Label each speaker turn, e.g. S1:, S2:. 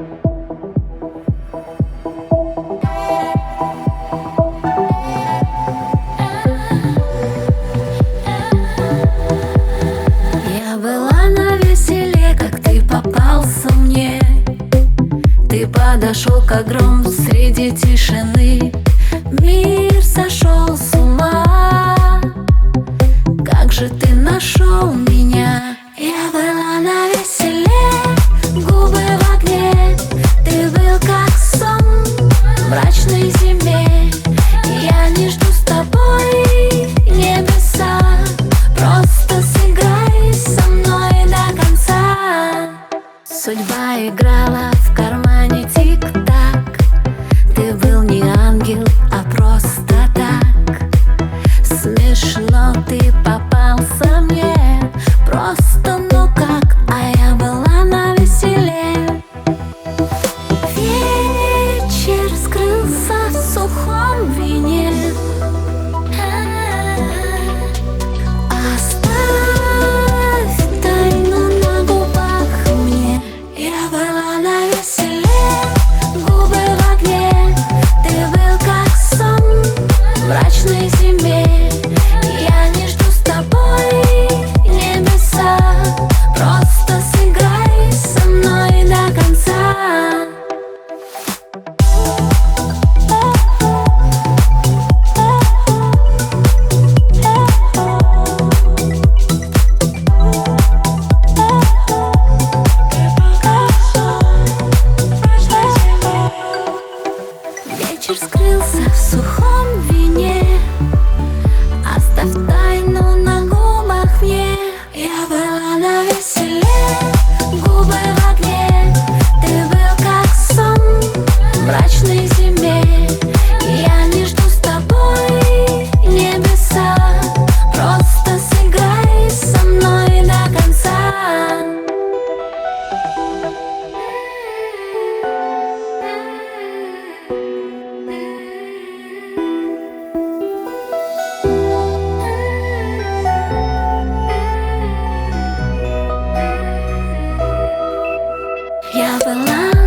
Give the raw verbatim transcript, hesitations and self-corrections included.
S1: Я была навеселе, как ты попался мне. Ты подошел как гром среди тишины. Мир сошел с ума. Как же ты нашел меня? Я была навеселе, губы в огне. Ты был как сон в мрачной зиме. Я не жду с тобой небеса. Просто сыграй со мной до конца. Судьба играла в кармане тик-так. Ты был не ангел, а просто так. Смешно ты попался мне. Просто ну как, а я была навеселе. Вечер скрылся в сухом вине. Оставь тайну на губах мне. Я была навеселе, губы в огне. Ты был как сон в мрачной зиме. Я не жду с тобой небеса. Просто сыграй со мной до конца. Вечер скрылся в сухом вине. Оставь тайну на губах мне. Я была навеселе, губы в огне. Ты был как сон в мрачной зиме. Я не жду с тобой небеса. Просто сыграй со мной до конца. Я была